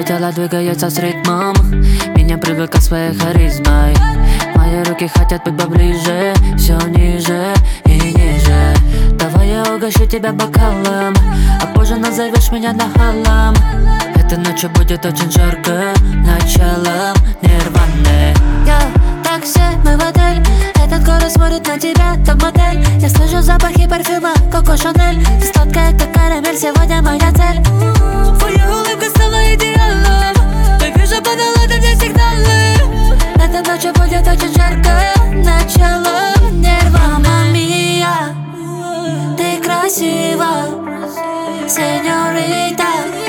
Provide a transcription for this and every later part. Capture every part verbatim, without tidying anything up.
Твое тело двигается с ритмом, меня привлекает своей харизмой. Мои руки хотят быть поближе, все ниже и ниже. Давай я угощу тебя бокалом, а позже назовешь меня нахалом. Эта ночь будет очень жарко, началом нирваны. Yo, такси, мы в отель. Этот город смотрит на тебя, топ-модель. Я слышу запахи парфюма, Коко Шанель. Ты сладкая, как карамель, сегодня моя цель. Твоя улыбка стала идеалом. Я вижу по налогам все сигналы. Эта ночь будет очень жарко, начало нервами. Мама мия, ты красива, сеньорита,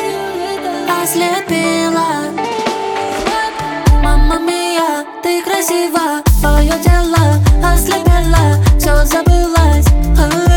ослепила. Мама мия, ты красива, твое тело ослепело, все забылось.